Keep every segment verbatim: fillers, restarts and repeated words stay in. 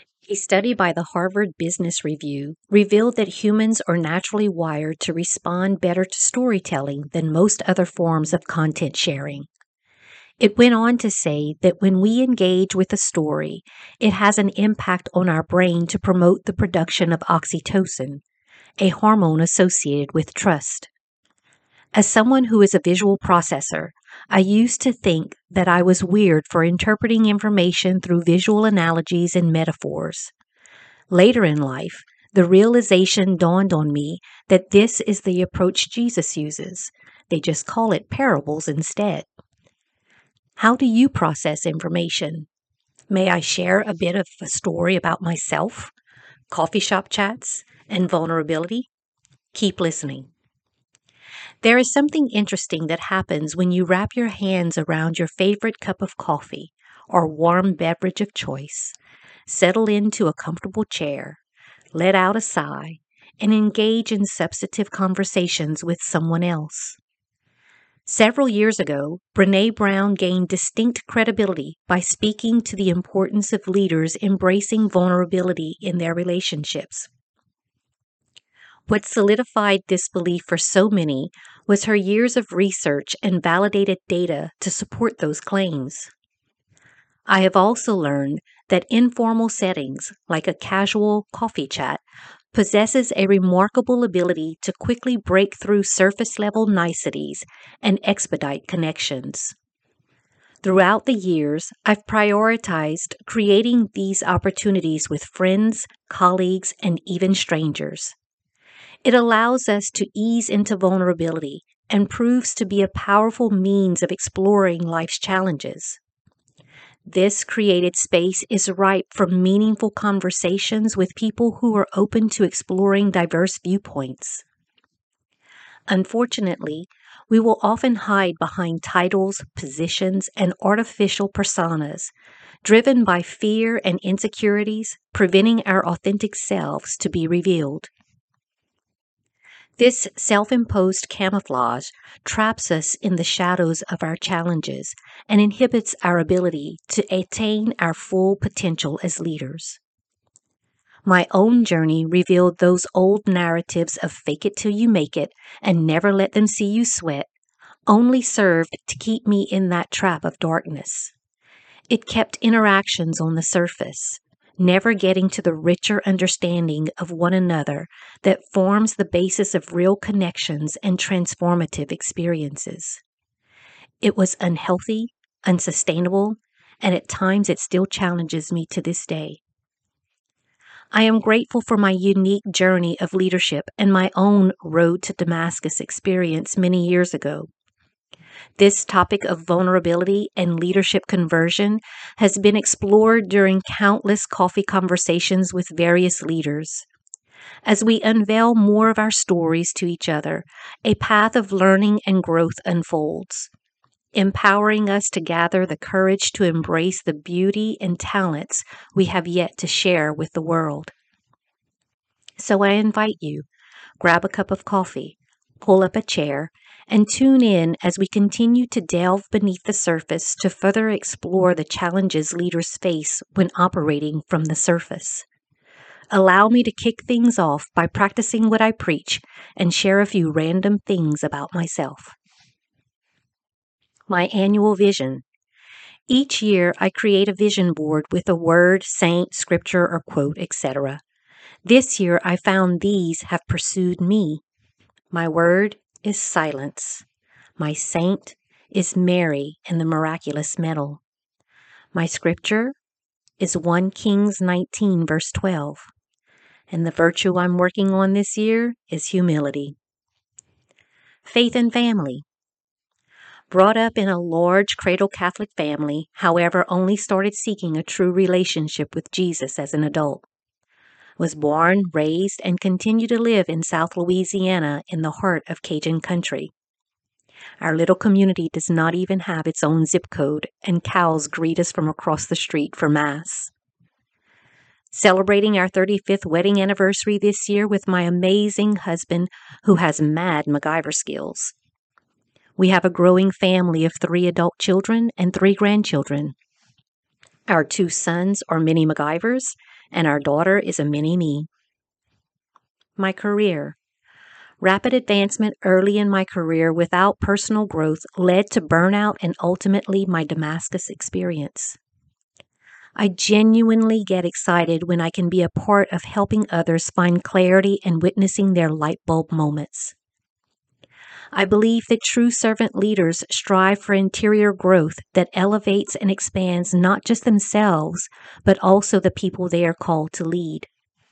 A study by the Harvard Business Review revealed that humans are naturally wired to respond better to storytelling than most other forms of content sharing. It went on to say that when we engage with a story, it has an impact on our brain to promote the production of oxytocin, a hormone associated with trust. As someone who is a visual processor, I used to think that I was weird for interpreting information through visual analogies and metaphors. Later in life, the realization dawned on me that this is the approach Jesus uses. They just call it parables instead. How do you process information? May I share a bit of a story about myself, coffee shop chats, and vulnerability? Keep listening. There is something interesting that happens when you wrap your hands around your favorite cup of coffee or warm beverage of choice, settle into a comfortable chair, let out a sigh, and engage in substantive conversations with someone else. Several years ago, Brené Brown gained distinct credibility by speaking to the importance of leaders embracing vulnerability in their relationships. What solidified this belief for so many was her years of research and validated data to support those claims. I have also learned that informal settings, like a casual coffee chat, possesses a remarkable ability to quickly break through surface-level niceties and expedite connections. Throughout the years, I've prioritized creating these opportunities with friends, colleagues, and even strangers. It allows us to ease into vulnerability and proves to be a powerful means of exploring life's challenges. This created space is ripe for meaningful conversations with people who are open to exploring diverse viewpoints. Unfortunately, we will often hide behind titles, positions, and artificial personas, driven by fear and insecurities, preventing our authentic selves to be revealed. This self-imposed camouflage traps us in the shadows of our challenges and inhibits our ability to attain our full potential as leaders. My own journey revealed those old narratives of fake it till you make it and never let them see you sweat only served to keep me in that trap of darkness. It kept interactions on the surface, never getting to the richer understanding of one another that forms the basis of real connections and transformative experiences. It was unhealthy, unsustainable, and at times it still challenges me to this day. I am grateful for my unique journey of leadership and my own Road to Damascus experience many years ago. This topic of vulnerability and leadership conversion has been explored during countless coffee conversations with various leaders. As we unveil more of our stories to each other, a path of learning and growth unfolds, empowering us to gather the courage to embrace the beauty and talents we have yet to share with the world. So I invite you, grab a cup of coffee, pull up a chair, and tune in as we continue to delve beneath the surface to further explore the challenges leaders face when operating from the surface. Allow me to kick things off by practicing what I preach and share a few random things about myself. My annual vision. Each year, I create a vision board with a word, saint, scripture, or quote, et cetera. This year, I found these have pursued me. My word is silence. My saint is Mary and the miraculous medal. My scripture is First Kings nineteen, verse twelve. And the virtue I'm working on this year is humility. Faith and family. Brought up in a large cradle Catholic family, however, only started seeking a true relationship with Jesus as an adult. Was born, raised, and continue to live in South Louisiana in the heart of Cajun country. Our little community does not even have its own zip code, and cows greet us from across the street for Mass. Celebrating our thirty-fifth wedding anniversary this year with my amazing husband who has mad MacGyver skills. We have a growing family of three adult children and three grandchildren. Our two sons are mini MacGyvers, and our daughter is a mini me. My career. Rapid advancement early in my career without personal growth led to burnout and ultimately my Damascus experience. I genuinely get excited when I can be a part of helping others find clarity and witnessing their light bulb moments. I believe that true servant leaders strive for interior growth that elevates and expands not just themselves, but also the people they are called to lead.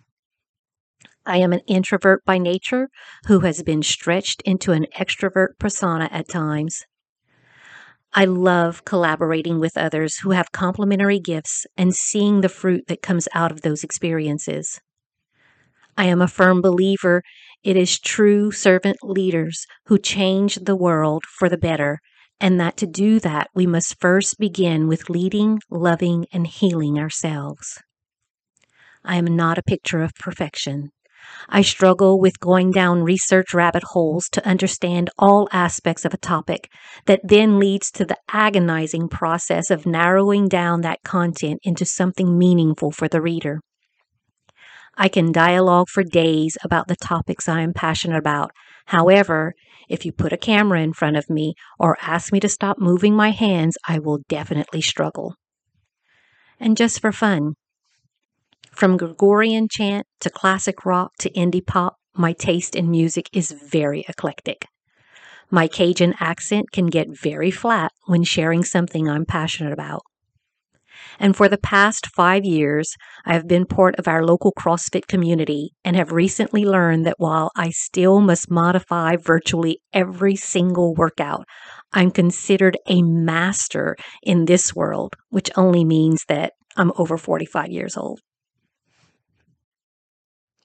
I am an introvert by nature who has been stretched into an extrovert persona at times. I love collaborating with others who have complementary gifts and seeing the fruit that comes out of those experiences. I am a firm believer it is true servant leaders who change the world for the better, and that to do that, we must first begin with leading, loving, and healing ourselves. I am not a picture of perfection. I struggle with going down research rabbit holes to understand all aspects of a topic that then leads to the agonizing process of narrowing down that content into something meaningful for the reader. I can dialogue for days about the topics I am passionate about. However, if you put a camera in front of me or ask me to stop moving my hands, I will definitely struggle. And just for fun, from Gregorian chant to classic rock to indie pop, my taste in music is very eclectic. My Cajun accent can get very flat when sharing something I'm passionate about. And for the past five years, I have been part of our local CrossFit community and have recently learned that while I still must modify virtually every single workout, I'm considered a master in this world, which only means that I'm over forty-five years old.